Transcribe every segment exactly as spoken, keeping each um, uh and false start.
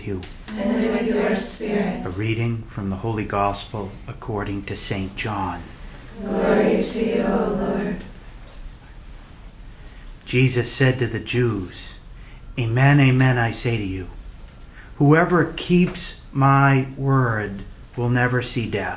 with you. And with your spirit. A reading from the Holy Gospel according to Saint John. Glory to you, O Lord. Jesus said to the Jews, Amen, amen, I say to you, whoever keeps my word will never see death.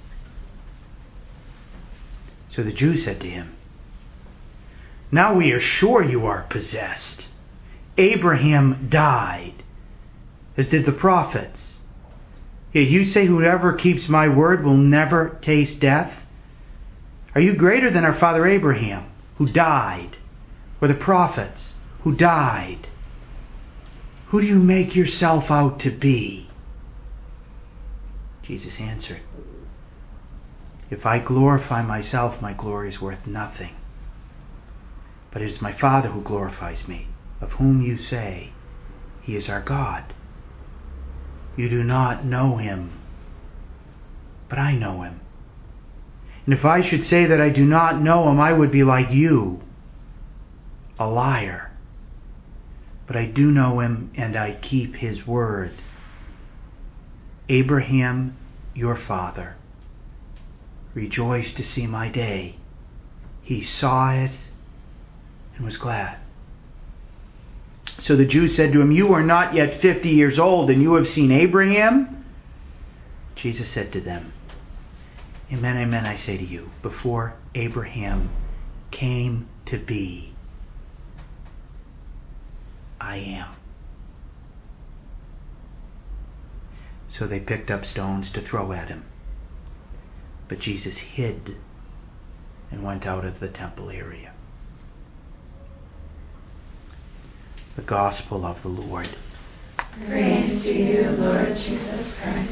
So the Jews said to him, Now we are sure you are possessed. Abraham died, as did the prophets. Yet you say whoever keeps my word will never taste death? Are you greater than our father Abraham, who died, or the prophets, who died? Who do you make yourself out to be? Jesus answered, If I glorify myself, my glory is worth nothing. But it is my Father who glorifies me, of whom you say, He is our God. You do not know Him, but I know Him. And if I should say that I do not know Him, I would be like you, a liar. But I do know Him, and I keep His word. Abraham, your father, rejoiced to see my day. He saw it and was glad. So the Jews said to him, You are not yet fifty years old, and you have seen Abraham? Jesus said to them, Amen, amen, I say to you, before Abraham came to be, I am. So they picked up stones to throw at him. But Jesus hid and went out of the temple area. The Gospel of the Lord. Praise to you, Lord Jesus Christ.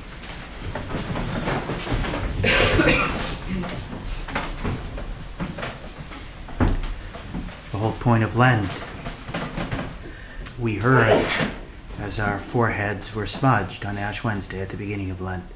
The whole point of Lent, we heard as our foreheads were smudged on Ash Wednesday at the beginning of Lent.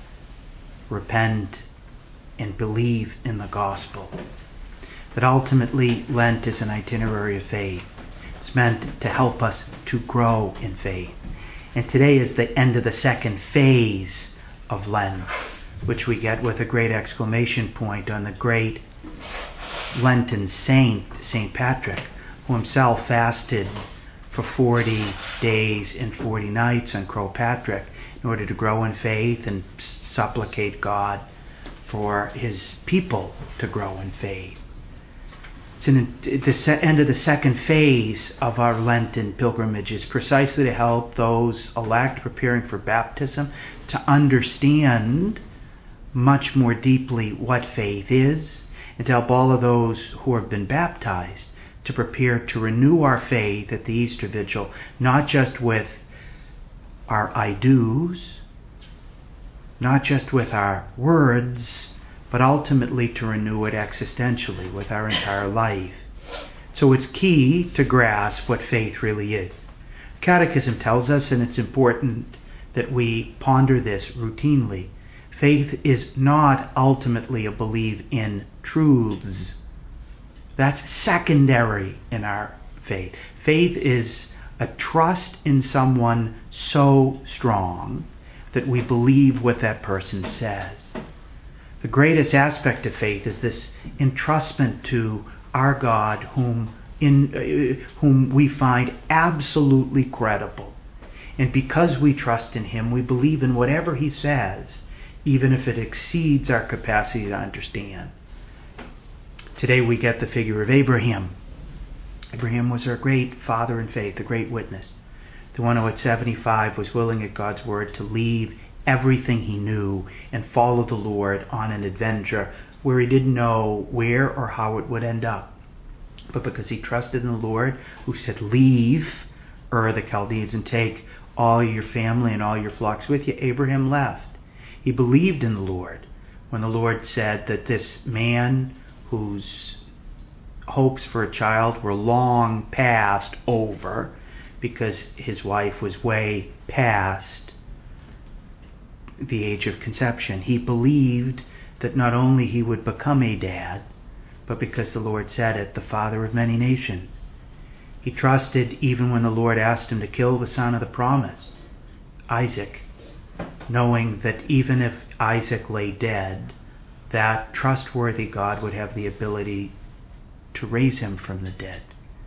Repent and believe in the gospel. That ultimately Lent is an itinerary of faith. It's meant to help us to grow in faith. And today is the end of the second phase of Lent, which we get with a great exclamation point on the great Lenten saint, Saint Patrick, who himself fasted for forty days and forty nights on Crow Patrick in order to grow in faith and supplicate God for his people to grow in faith. It's in the end of the second phase of our Lenten pilgrimages, precisely to help those elect preparing for baptism to understand much more deeply what faith is, and to help all of those who have been baptized to prepare to renew our faith at the Easter Vigil, not just with our I do's, not just with our words, but ultimately to renew it existentially with our entire life. So it's key to grasp what faith really is. Catechism tells us, and it's important that we ponder this routinely, faith is not ultimately a belief in truths. That's secondary in our faith. Faith is a trust in someone so strong that we believe what that person says. The greatest aspect of faith is this entrustment to our God, whom in uh, whom we find absolutely credible. And because we trust in Him, we believe in whatever He says, even if it exceeds our capacity to understand. Today we get the figure of Abraham. Abraham was our great father in faith, a great witness. The one who at seventy-five was willing at God's word to leave everything he knew and follow the Lord on an adventure where he didn't know where or how it would end up. But because he trusted in the Lord, who said, leave Ur the Chaldeans and take all your family and all your flocks with you, Abraham left. He believed in the Lord when the Lord said that this man whose hopes for a child were long past over because his wife was way past the age of conception. He believed that not only he would become a dad, but because the Lord said it, the father of many nations. He trusted even when the Lord asked him to kill the son of the promise. Isaac, knowing that even if Isaac lay dead, that trustworthy God would have the ability to raise him from the dead.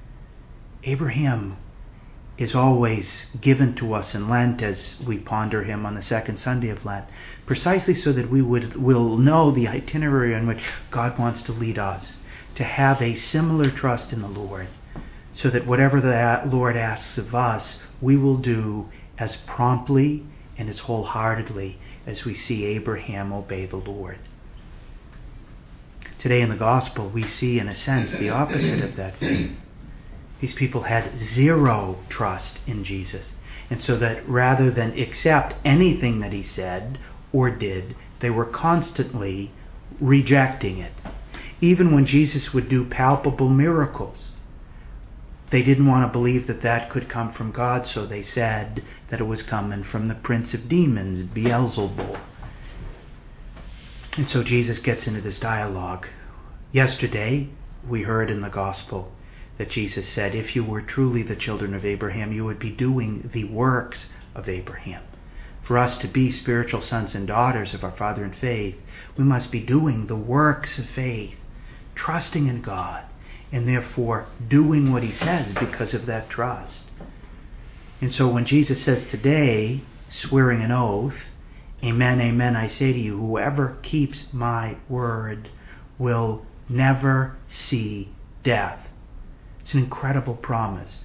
Abraham is always given to us in Lent as we ponder him on the second Sunday of Lent, precisely so that we would will know the itinerary on which God wants to lead us, to have a similar trust in the Lord, so that whatever the Lord asks of us, we will do as promptly and as wholeheartedly as we see Abraham obey the Lord. Today in the Gospel, we see, in a sense, the opposite of that faith. These people had zero trust in Jesus. And so that rather than accept anything that he said or did, they were constantly rejecting it. Even when Jesus would do palpable miracles, they didn't want to believe that that could come from God, so they said that it was coming from the prince of demons, Beelzebul. And so Jesus gets into this dialogue. Yesterday, we heard in the Gospel that Jesus said, if you were truly the children of Abraham, you would be doing the works of Abraham. For us to be spiritual sons and daughters of our Father in faith, we must be doing the works of faith, trusting in God, and therefore doing what he says because of that trust. And so when Jesus says today, swearing an oath, amen, amen, I say to you, whoever keeps my word will never see death. It's an incredible promise.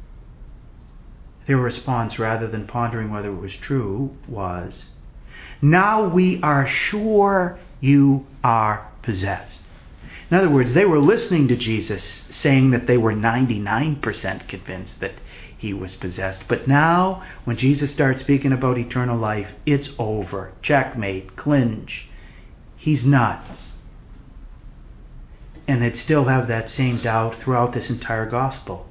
Their response, rather than pondering whether it was true, was, now we are sure you are possessed. In other words, they were listening to Jesus saying that they were ninety-nine percent convinced that he was possessed. But now, when Jesus starts speaking about eternal life, it's over. Checkmate, clinch. He's nuts. And they'd still have that same doubt throughout this entire gospel.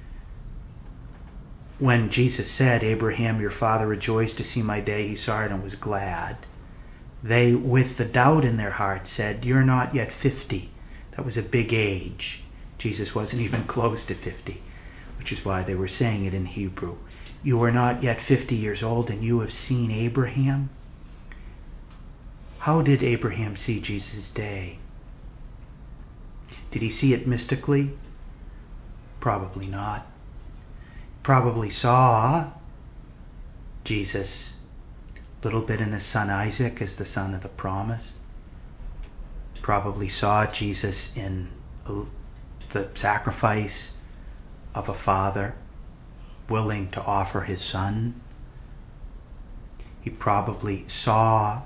When Jesus said, Abraham, your father, rejoiced to see my day, he saw it and was glad. They, with the doubt in their heart, said, you're not yet fifty. That was a big age. Jesus wasn't even close to fifty, which is why they were saying it in Hebrew. You are not yet fifty years old and you have seen Abraham? How did Abraham see Jesus' day? Did he see it mystically? Probably not. Probably saw Jesus a little bit in his son Isaac as the son of the promise. Probably saw Jesus in the sacrifice of a father willing to offer his son. He probably saw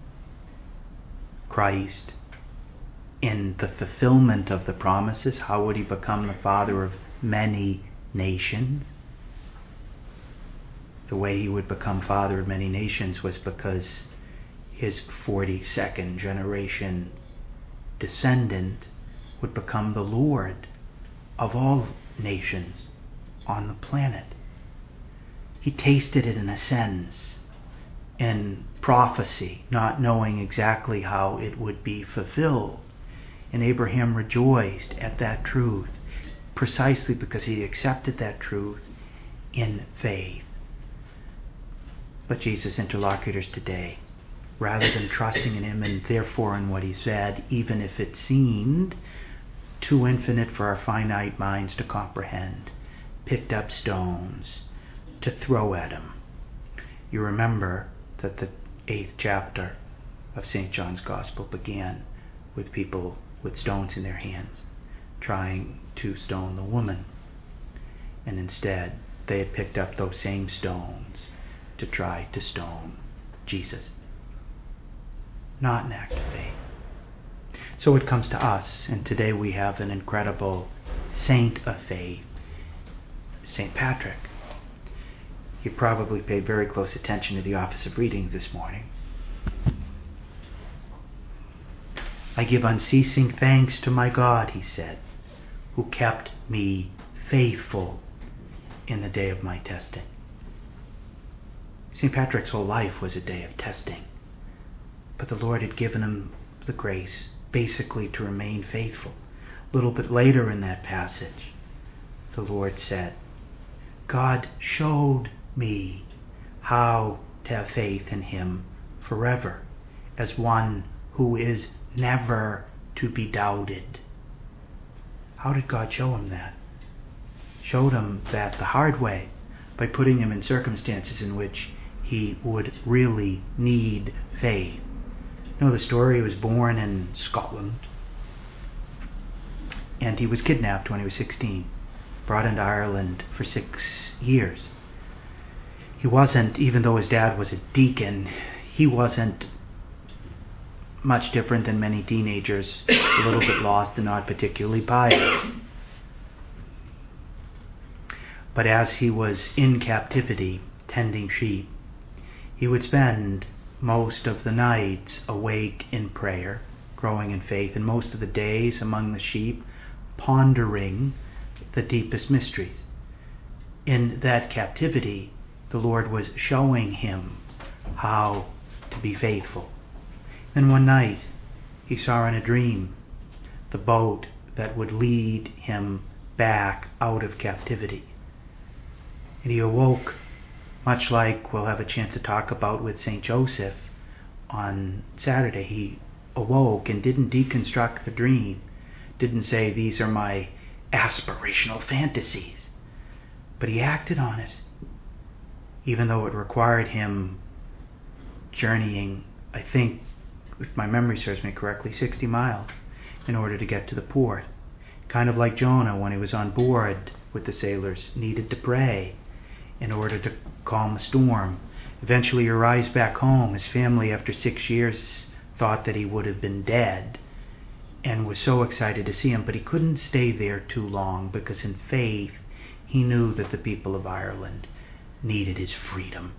Christ in the fulfillment of the promises. How would he become the father of many nations? The way he would become father of many nations was because his forty-second generation descendant would become the Lord of all nations on the planet. He tasted it in a sense in prophecy, not knowing exactly how it would be fulfilled. And Abraham rejoiced at that truth precisely because he accepted that truth in faith. But Jesus' interlocutors today, rather than trusting in him and therefore in what he said, even if it seemed too infinite for our finite minds to comprehend, picked up stones to throw at him. You remember that the eighth chapter of Saint John's Gospel began with people with stones in their hands trying to stone the woman. And instead, they had picked up those same stones to try to stone Jesus. Not an act of faith. So it comes to us, and today we have an incredible saint of faith, Saint Patrick. You probably paid very close attention to the office of reading this morning. I give unceasing thanks to my God, he said, who kept me faithful in the day of my testing. Saint Patrick's whole life was a day of testing, but the Lord had given him the grace basically to remain faithful. A little bit later in that passage, the Lord said, God showed me how to have faith in him forever, as one who is never to be doubted. How did God show him that? Showed him that the hard way, by putting him in circumstances in which he would really need faith. You know the story. He was born in Scotland, and he was kidnapped when he was sixteen, brought into Ireland for six years. He wasn't, even though his dad was a deacon, he wasn't much different than many teenagers, a little bit lost and not particularly pious. But as he was in captivity, tending sheep, he would spend most of the nights awake in prayer, growing in faith, and most of the days among the sheep, pondering the deepest mysteries. In that captivity, the Lord was showing him how to be faithful. Then one night, he saw in a dream the boat that would lead him back out of captivity. And he awoke, much like we'll have a chance to talk about with Saint Joseph on Saturday. He awoke and didn't deconstruct the dream, didn't say, these are my aspirational fantasies, but he acted on it, even though it required him journeying, I think, if my memory serves me correctly, sixty miles in order to get to the port. Kind of like Jonah, when he was on board with the sailors, needed to pray in order to calm the storm. Eventually he arrives back home. His family, after six years, thought that he would have been dead and was so excited to see him, but he couldn't stay there too long, because in faith he knew that the people of Ireland needed his freedom,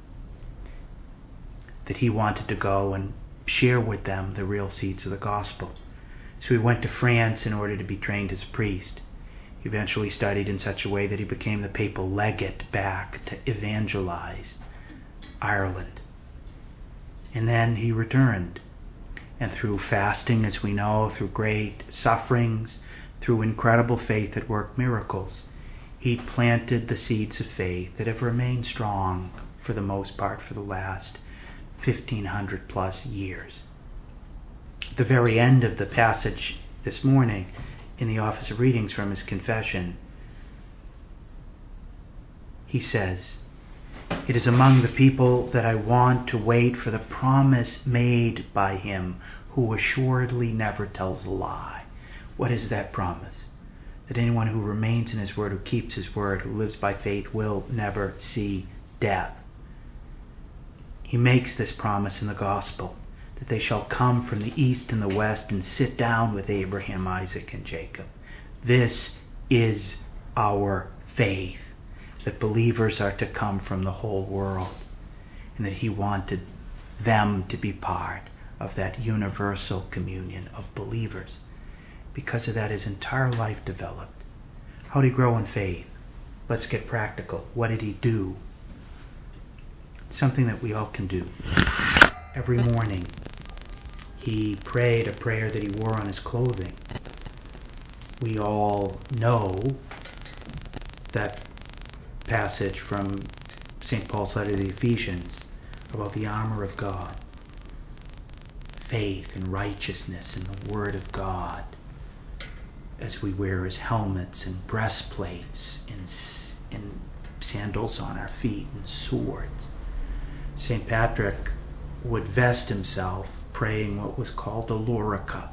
that he wanted to go and share with them the real seeds of the gospel. So he went to France in order to be trained as a priest. He eventually studied in such a way that he became the papal legate back to evangelize Ireland. And then he returned, and through fasting, as we know, through great sufferings, through incredible faith that worked miracles, he planted the seeds of faith that have remained strong for the most part for the last fifteen hundred plus years. The very end of the passage this morning in the Office of Readings from his confession, he says, "It is among the people that I want to wait for the promise made by him who assuredly never tells a lie." What is that promise? That anyone who remains in his word, who keeps his word, who lives by faith, will never see death. He makes this promise in the gospel, that they shall come from the east and the west and sit down with Abraham, Isaac, and Jacob. This is our faith, that believers are to come from the whole world, and that he wanted them to be part of that universal communion of believers. Because of that, his entire life developed. How did he grow in faith? Let's get practical. What did he do? Something that we all can do. Every morning, he prayed a prayer that he wore on his clothing. We all know that passage from Saint Paul's letter to the Ephesians about the armor of God. Faith and righteousness in the Word of God, as we wear as helmets and breastplates and, and sandals on our feet and swords. Saint Patrick would vest himself praying what was called a lorica,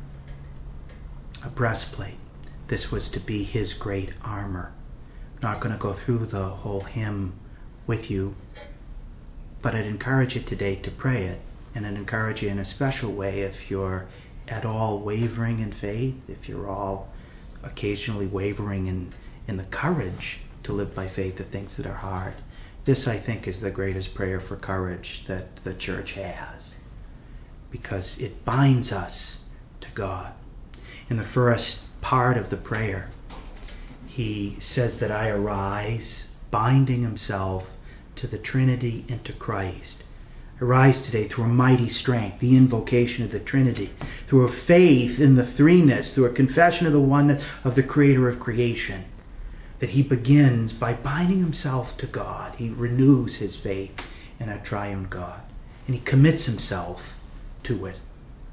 a breastplate. This was to be his great armor. I'm not going to go through the whole hymn with you, but I'd encourage you today to pray it, and I'd encourage you in a special way if you're at all wavering in faith, if you're all occasionally wavering in, in the courage to live by faith of things that are hard. This, I think, is the greatest prayer for courage that the Church has, because it binds us to God. In the first part of the prayer, he says that I arise, binding himself to the Trinity and to Christ. Arise today through a mighty strength, the invocation of the Trinity, through a faith in the threeness, through a confession of the oneness of the Creator of creation, that he begins by binding himself to God. He renews his faith in a triune God. And he commits himself to it.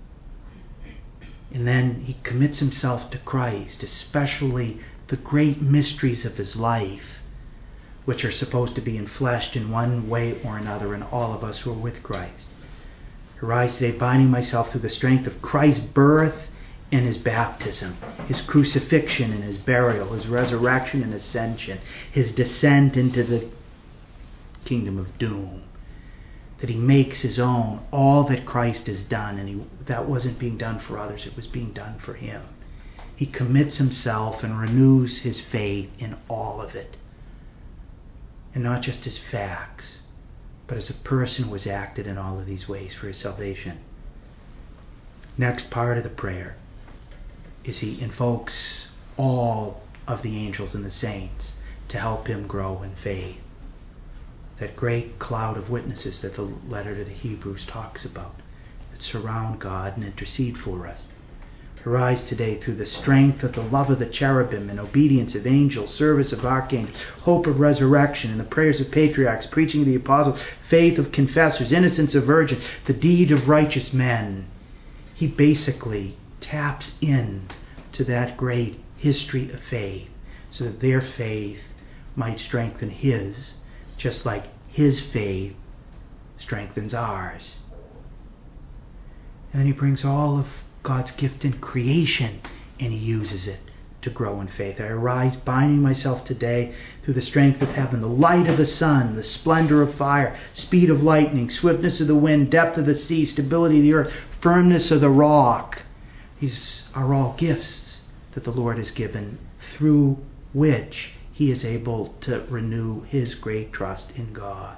And then he commits himself to Christ, especially the great mysteries of his life, which are supposed to be enfleshed in one way or another in all of us who are with Christ. I rise today binding myself through the strength of Christ's birth and his baptism, his crucifixion and his burial, his resurrection and ascension, his descent into the kingdom of doom, that he makes his own all that Christ has done, and he, that wasn't being done for others, it was being done for him. He commits himself and renews his faith in all of it. And not just as facts, but as a person who has acted in all of these ways for his salvation. Next part of the prayer is he invokes all of the angels and the saints to help him grow in faith. That great cloud of witnesses that the letter to the Hebrews talks about, that surround God and intercede for us. Arise today through the strength of the love of the cherubim and obedience of angels, service of archangels, hope of resurrection, and the prayers of patriarchs, preaching of the apostles, faith of confessors, innocence of virgins, the deed of righteous men. He basically taps in to that great history of faith so that their faith might strengthen his, just like his faith strengthens ours. And then he brings all of God's gift in creation and he uses it to grow in faith. I arise binding myself today through the strength of heaven, the light of the sun, the splendor of fire, speed of lightning, swiftness of the wind, depth of the sea, stability of the earth, firmness of the rock. These are all gifts that the Lord has given, through which he is able to renew his great trust in God.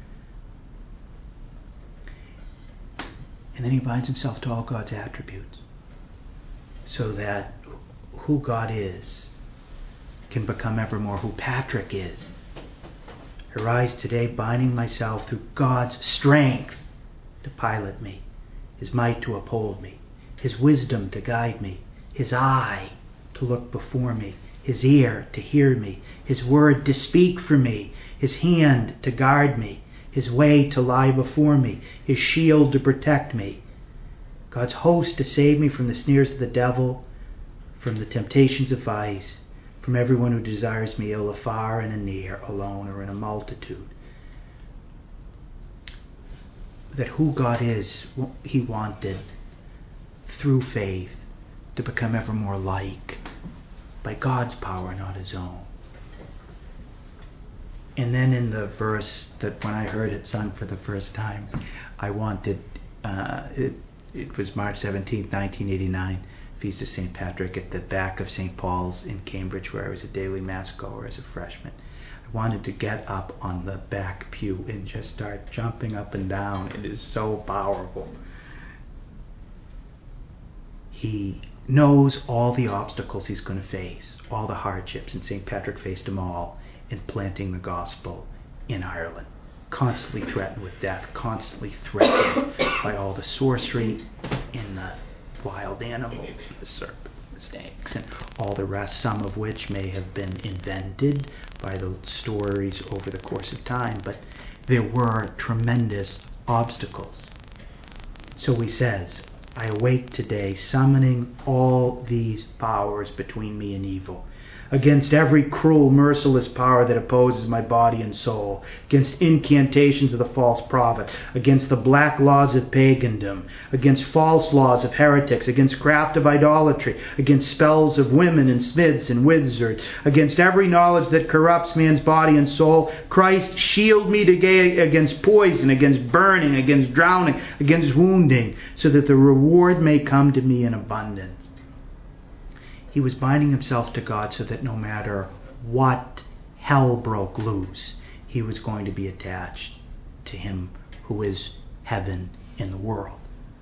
And then he binds himself to all God's attributes, so that who God is can become ever more who Patrick is. I rise today binding myself through God's strength to pilot me, his might to uphold me, his wisdom to guide me, his eye to look before me, his ear to hear me, his word to speak for me, his hand to guard me, his way to lie before me, his shield to protect me, God's host to save me from the snares of the devil, from the temptations of vice, from everyone who desires me ill, afar and near, alone or in a multitude. That who God is, he wanted, through faith, to become ever more like, by God's power, not his own. And then in the verse that when I heard it sung for the first time, I wanted, uh, it, it was March seventeenth, nineteen eighty-nine, Feast of Saint Patrick, at the back of Saint Paul's in Cambridge, where I was a daily Mass goer as a freshman. I wanted to get up on the back pew and just start jumping up and down. It is so powerful. He knows all the obstacles he's going to face, all the hardships, and Saint Patrick faced them all in planting the gospel in Ireland. Constantly threatened with death, constantly threatened by all the sorcery and the wild animals, and the serpents, and the snakes, and all the rest, some of which may have been invented by the stories over the course of time, but there were tremendous obstacles. So he says, I awake today summoning all these powers between me and evil, against every cruel, merciless power that opposes my body and soul, against incantations of the false prophet, against the black laws of pagandom, against false laws of heretics, against craft of idolatry, against spells of women and smiths and wizards, against every knowledge that corrupts man's body and soul. Christ, shield me today against poison, against burning, against drowning, against wounding, so that the reward may come to me in abundance. He was binding himself to God so that no matter what hell broke loose, he was going to be attached to him who is heaven in the world.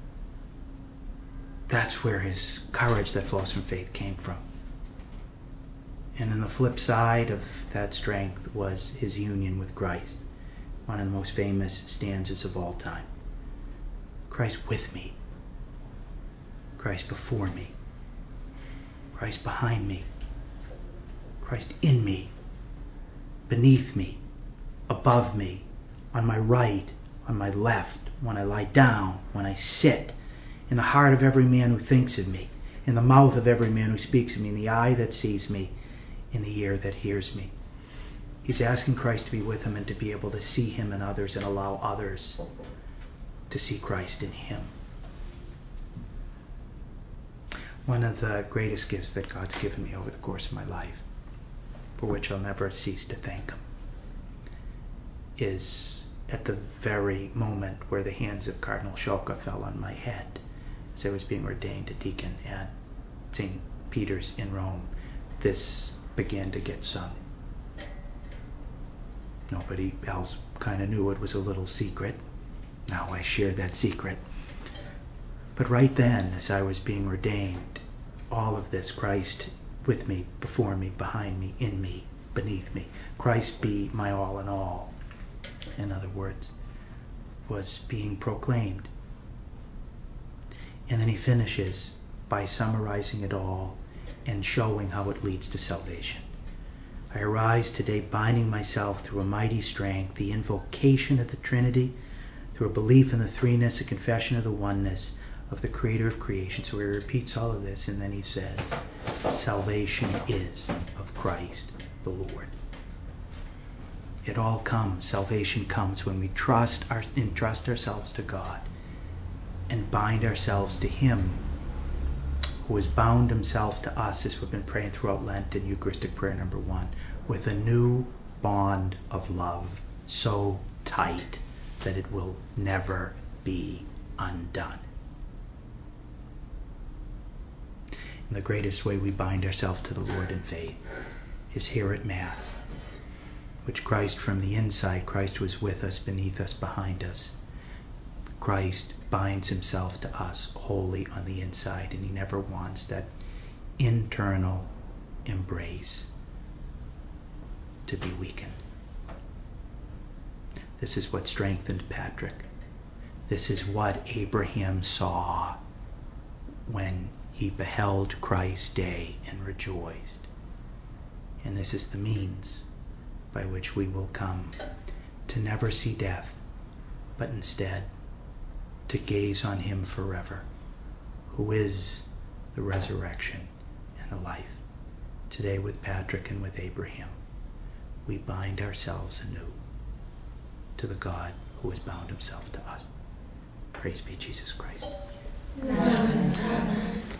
That's where his courage that flows from faith came from. And then the flip side of that strength was his union with Christ, one of the most famous stanzas of all time. Christ with me, Christ before me, Christ behind me, Christ in me, beneath me, above me, on my right, on my left, when I lie down, when I sit, in the heart of every man who thinks of me, in the mouth of every man who speaks of me, in the eye that sees me, in the ear that hears me. He's asking Christ to be with him and to be able to see him in others and allow others to see Christ in him. One of the greatest gifts that God's given me over the course of my life, for which I'll never cease to thank him, is at the very moment where the hands of Cardinal Sciocca fell on my head as I was being ordained a deacon at Saint Peter's in Rome, this began to get sung. Nobody else kind of knew it was a little secret. Now I share that secret. But right then, as I was being ordained, all of this, Christ with me, before me, behind me, in me, beneath me, Christ be my all in all, in other words, was being proclaimed. And then he finishes by summarizing it all and showing how it leads to salvation. I arise today binding myself through a mighty strength, the invocation of the Trinity, through a belief in the threeness, a confession of the oneness of the Creator of creation. So he repeats all of this, and then he says, salvation is of Christ the Lord. It all comes, salvation comes when we trust our, entrust ourselves to God and bind ourselves to him who has bound himself to us, as we've been praying throughout Lent in Eucharistic prayer number one, with a new bond of love so tight that it will never be undone. And the greatest way we bind ourselves to the Lord in faith is here at Mass, which Christ from the inside, Christ was with us, beneath us, behind us. Christ binds himself to us wholly on the inside, and he never wants that internal embrace to be weakened. This is what strengthened Patrick. This is what Abraham saw when he beheld Christ's day and rejoiced. And this is the means by which we will come to never see death, but instead to gaze on him forever, who is the resurrection and the life. Today with Patrick and with Abraham, we bind ourselves anew to the God who has bound himself to us. Praise be Jesus Christ. Amen.